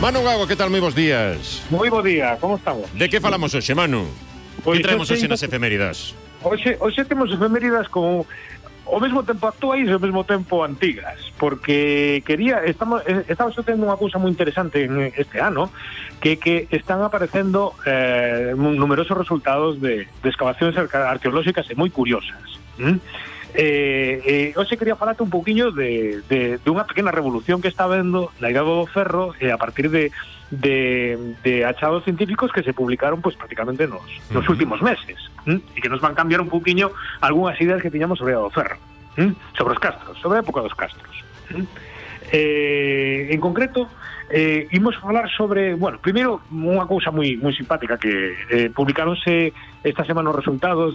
Manu Gago, que tal? Moi bons días. Moi bo día, como estamos? De que falamos hoxe, Manu? Que traemos hoxe nas efeméridas? Hoxe temos efeméridas con ao mesmo tempo actuais e ao mesmo tempo antigas, porque estamos tendo unha cousa moi interesante en este ano, que están aparecendo numerosos resultados de excavacións arqueolóxicas e moi curiosas. Hoxe quería falarte un pouquiño de unha pequena revolución que está habendo na Idade do Ferro a partir de achados científicos que se publicaron pues prácticamente nos últimos meses, e que nos van cambiar un pouquiño algunhas ideas que tiñamos sobre a Idade do Ferro, sobre os castros, sobre a época dos castros. En concreto, imos falar sobre, bueno, primeiro unha cousa moi simpática que publicaronse esta semana os resultados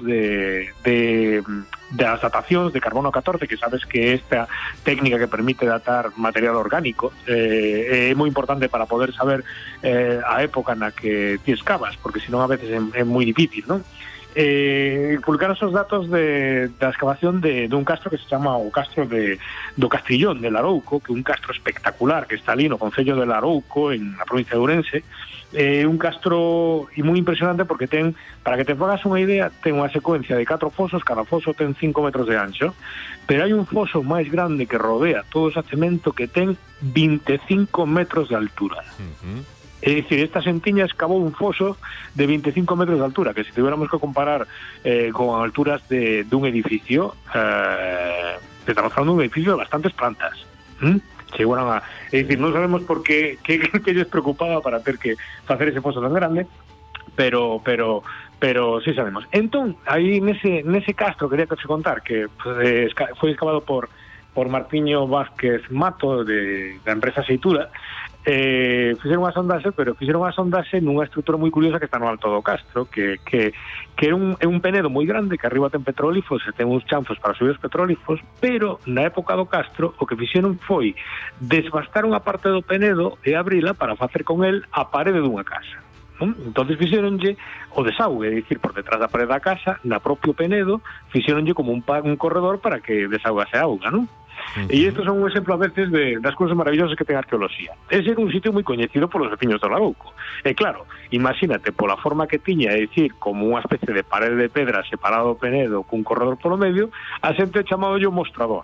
das datacións de carbono 14, que sabes que esta técnica que permite datar material orgánico é moi importante para poder saber a época na que ti excavas, porque senón a veces é moi difícil, non? Publicaron os datos da excavación dun castro que se chama o castro do Castrillón de Larouco, que é un castro espectacular que está ali no concello de Larouco, en a provincia de Ourense. Un castro moi impresionante porque ten, para que te fagas unha idea, ten unha secuencia de 4 fosos, cada foso ten 5 metros de ancho, pero hai un foso máis grande que rodea todo o xacemento que ten 25 metros de altura. É dicir, esta xentiña excavou un foso de 25 metros de altura, que se tuviéramos que comparar con alturas dun edificio, estamos falando dun edificio de bastantes plantas. Chegaron a... É dicir, non sabemos por que lles preocupaba para ter que facer ese foso tan grande, pero sí sabemos. Entón, aí nese castro quería que se contar que foi excavado por Martiño Vázquez Mato da empresa Xeitura. Fixeron unha sondaxe nunha estrutura moi curiosa que está no alto do castro, que é un penedo moi grande, que arriba ten petrólifos e ten uns chanfos para subir os petrólifos, pero na época do castro o que fixeron foi desbastar unha parte do penedo e abrila para facer con el a parede dunha casa. Entonces fixeronlle o desaugue, é dicir, por detrás da parede da casa, na propio penedo, fixeronlle como un corredor para que desaugase auga, non? E estos son un exemplo a veces das cousas maravillosas que ten a arqueoloxía. Ese é un sitio moi coñecido polos veciños do Larouco. E claro, imagínate, pola forma que tiña, é dicir, como unha especie de parede de pedra separado do penedo cun corredor polo medio, a xente chamaba o mostrador.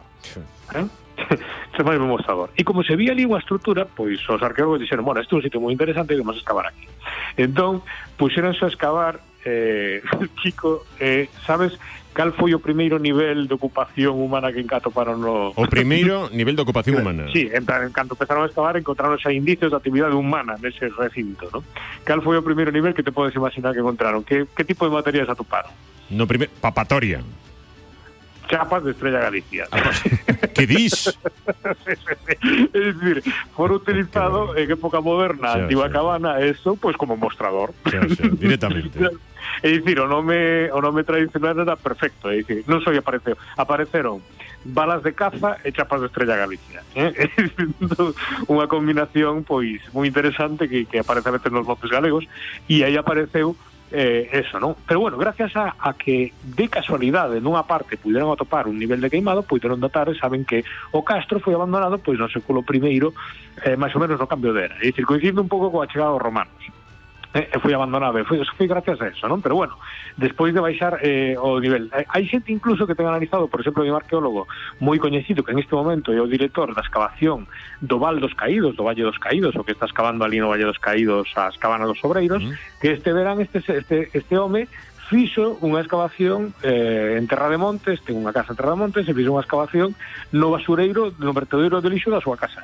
Chamaba o mostrador. E como se vía ali unha estrutura, pois os arqueólogos dixeron, bueno, este é un sitio moi interesante e vamos a excavar aquí. Entón, puxeronse a excavar, Chico, sabes cal foi o primeiro nivel de ocupación humana que atoparon no... O primeiro nivel de ocupación humana? Sí, en canto empezaron a excavar, encontraron xa indicios de actividade humana nese recinto, ¿no? Cal foi o primeiro nivel que te podes imaginar que encontraron? Que tipo de materias atoparon? No primeiro... Papatoria. Chapas de Estrella Galicia. Que dis? É dicir, foron utilizado en época moderna, antigua cabana, eso, pues como mostrador. Directamente. É dicir, o nome tradicional era perfecto, é dicir, non só apareceron balas de caza e chapas de Estrella Galicia, unha combinación pois moi interesante que aparece a veces nos montes galegos, e aí apareceu eso, non? Pero bueno, gracias a que de casualidade nunha parte puderon atopar un nivel de queimado, puderon datar e saben que o castro foi abandonado pois no século I, máis ou menos no cambio de era, é dicir, coincidindo un pouco coa chegada dos romanos. Foi abandonado, foi gracias a eso, non? Pero bueno, despois de baixar o nivel, hai xente incluso que ten analizado, por exemplo, un arqueólogo moi coñecido que en este momento é o director da excavación do Val dos Caídos, do Valle dos Caídos, o que está excavando ali no Valle dos Caídos as cabanas dos obreiros, que este verán este home fixo unha excavación en Terra de Montes, ten unha casa en Terra de Montes, e fixo unha excavación no basureiro, no vertedoiro de lixo da súa casa.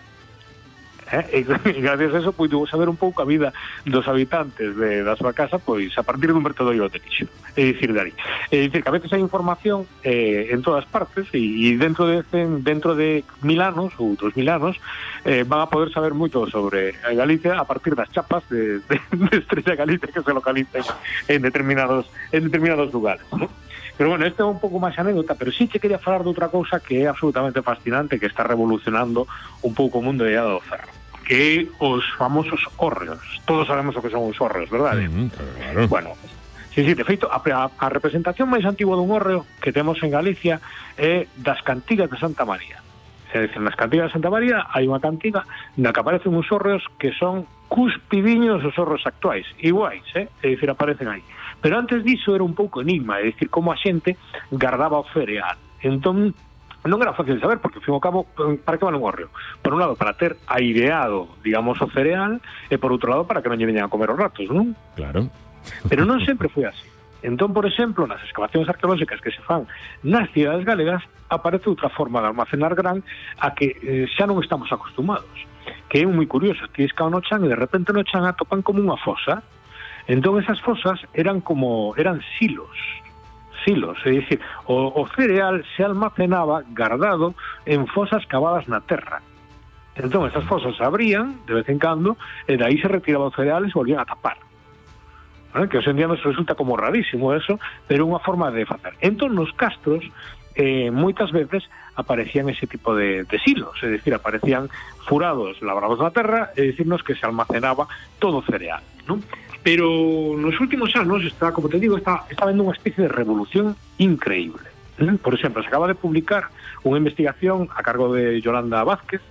E gracias a eso puido saber un pouco a vida dos habitantes da súa casa pois a partir dun vertedoiro de lixo, é dicir, de ali. É dicir, que a veces hai información en todas partes e dentro de 1000 anos ou 2000 anos van a poder saber moito sobre Galicia a partir das chapas de Estrella Galicia que se localizan en determinados lugares, ¿no? Pero bueno, este é un pouco máis anécdota, pero sí que quería falar de outra cousa que é absolutamente fascinante, que está revolucionando un pouco o mundo de Idade do Ferro, que os famosos hórreos. Todos sabemos o que son os hórreos, verdade? Claro. Bueno, sí, de feito, a representación máis antigua dun hórreo que temos en Galicia é das cantigas de Santa María. É dicir, nas cantigas de Santa María hai unha cantiga na que aparecen uns hórreos que son cuspidiños os hórreos actuais, iguais, é dicir, aparecen aí. Pero antes diso era un pouco enigma, é dicir, como a xente guardaba o cereal. Entón, non era fácil de saber, porque, ao fin e ao cabo, para que van un hórreo? Por un lado, para ter aireado, digamos, o cereal, e por outro lado, para que non lle veñan a comer os ratos, non? Claro. Pero non sempre foi así. Entón, por exemplo, nas excavacións arqueolóxicas que se fan nas cidades galegas, aparece outra forma de almacenar gran a que xa non estamos acostumados, que é moi curioso. Ti escavan no chan e de repente no chan atopan como unha fosa. Entón, esas fosas eran silos, é dicir, o cereal se almacenaba guardado en fosas cavadas na terra. Entón, esas fosas se abrían de vez en cando e de aí se retiraba o cereal e se volvían a tapar. Que hoxe en día nos resulta como rarísimo eso, pero é unha forma de facer. Entón, nos castros, moitas veces aparecían ese tipo de silos, é dicir, aparecían furados labrados na terra, e dicirnos que se almacenaba todo o cereal, non? Pero nos últimos anos está, como te digo, está vendo unha especie de revolución increíble. Por exemplo, se acaba de publicar unha investigación a cargo de Yolanda Vázquez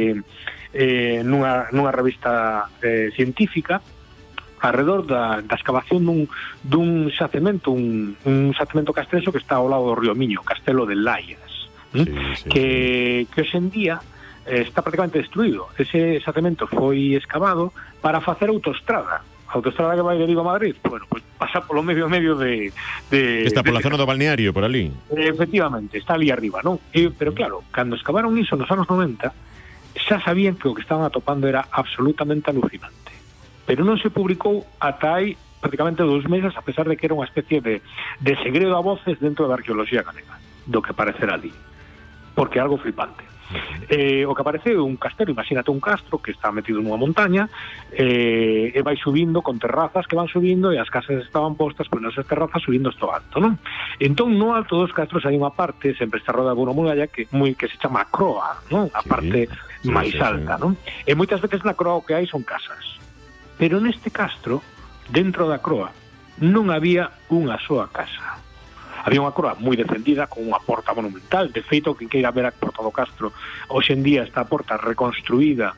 nunha revista científica alrededor da excavación dun xacemento, un xacemento castreso que está ao lado do río Miño, Castelo de Laias, que hoxe en día está prácticamente destruído. Ese xacemento foi excavado para facer autoestrada. A autoestrada que vai de Vigo a Madrid, bueno, pues pasa polo medio de está pola zona do balneario, por ali. Efectivamente, está ali arriba, non? Pero claro, cando excavaron iso nos anos 90, xa sabían que o que estaban atopando era absolutamente alucinante. Pero non se publicou ata hai prácticamente 2 meses, a pesar de que era unha especie de segredo a voces dentro da arqueoloxía galega, do que aparecerá ali, porque é algo flipante. O que aparece é un castelo, imagínate un castro que está metido nunha montaña e vai subindo con terrazas que van subindo e as casas estaban postas pois nesas terrazas subindo esto alto, non? Entón, no alto dos castros hai unha parte, sempre está rodeada por unha muralla que se chama a croa, non? A parte máis alta, non? E moitas veces na croa o que hai son casas. Pero neste castro, dentro da croa, non había unha soa casa. Había unha croa moi defendida, con unha porta monumental. De feito, quen queira ver a porta do castro, hoxe en día está a porta reconstruída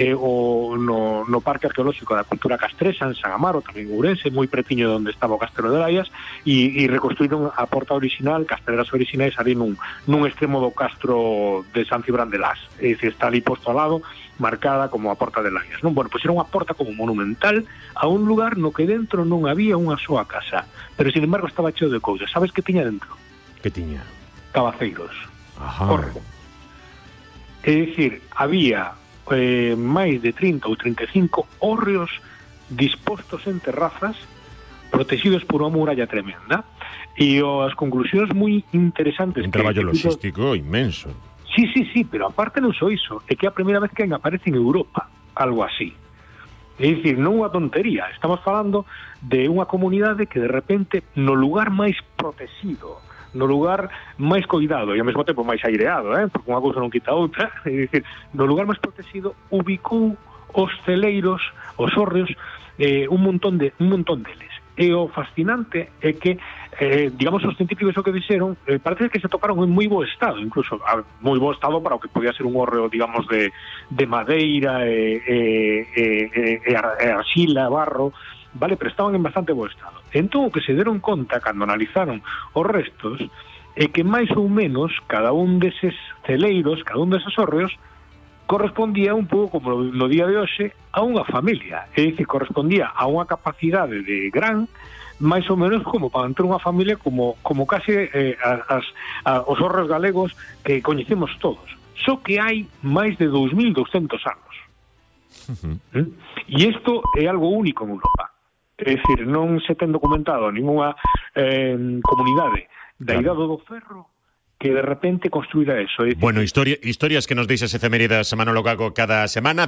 no Parque Arqueolóxico da Cultura Castresa, en San Amaro, tamén en Ourense, moi pretiño de onde estaba o Castelo de Laias, e reconstruíron a porta original, casteleras originais, ali nun extremo do castro de San Cibrán de Las. É dicir, está ali posto ao lado, marcada como a porta de Laias, non? Bueno, pois era unha porta como monumental a un lugar no que dentro non había unha soa casa, pero sin embargo estaba cheo de cousas. Sabes que tiña dentro? Que tiña? Cabaceiros. Ajá. Corre. É dicir, había máis de 30 ou 35 hórreos dispostos en terrazas protegidos por unha muralla tremenda, e as conclusións moi interesantes. Un traballo logístico inmenso. Sí, pero aparte non só iso, é que é a primeira vez que aparece en Europa algo así. É dicir, non unha tontería, estamos falando de unha comunidade que de repente no lugar máis protegido, no lugar máis coidado e ao mesmo tempo máis aireado, porque unha cousa non quita outra, é dicir, no lugar máis protegido ubicou os celeiros, os hórreos, un montón deles. E o fascinante é que digamos, os científicos o que dixeron, parece que se toparon en moi bo estado, incluso moi bo estado para o que podía ser un hórreo, digamos, de madeira e arxila, barro, vale, pero estaban en bastante bo estado. Entón, o que se deron conta cando analizaron os restos é que máis ou menos cada un deses celeiros, cada un deses hórreos correspondía un pouco como no día de hoxe a unha familia, é dicir, correspondía a unha capacidade de gran máis ou menos como para entrar unha familia como case os hórreos galegos que coñecemos todos. Só que hai máis de 2.200 anos. E isto é algo único en Europa. É dicir, non se ten documentado ninguna comunidade da Idade do Ferro que de repente construíra eso. Bueno, historias que nos deixas efeméridas, Manolo Gago, cada semana.